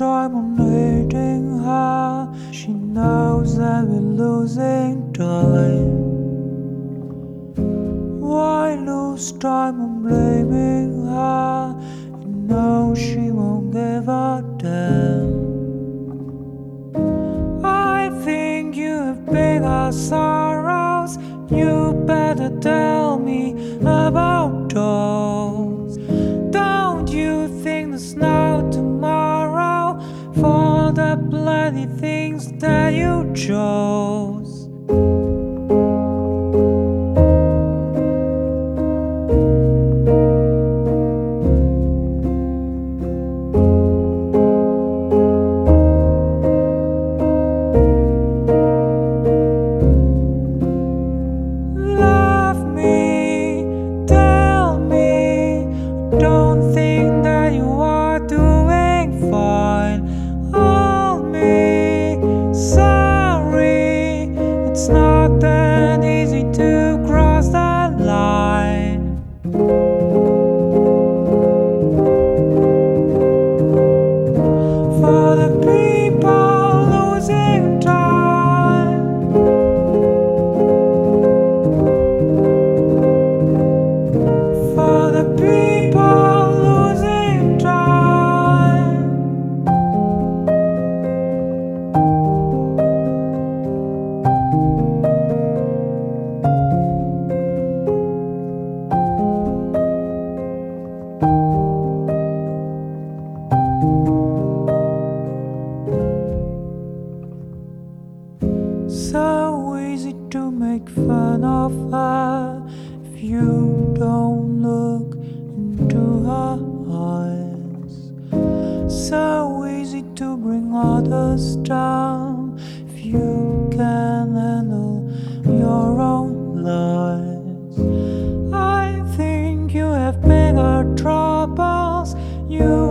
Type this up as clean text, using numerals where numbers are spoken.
time on hating her. She knows that we're losing time. Why lose time on blaming her? You know she won't give a damn. I think you have bigger sorrows. You better tell me about those. Don't you think there's no tomorrow for the bloody things that you chose? Don't think that you are doing fine. Hold me, sorry. It's not that easy to cross that line. For the people losing time, for the people losing time. So easy to make fun of her if you don't look into her eyes. So easy to bring others down if you can handle your own lies. I think you have bigger troubles. You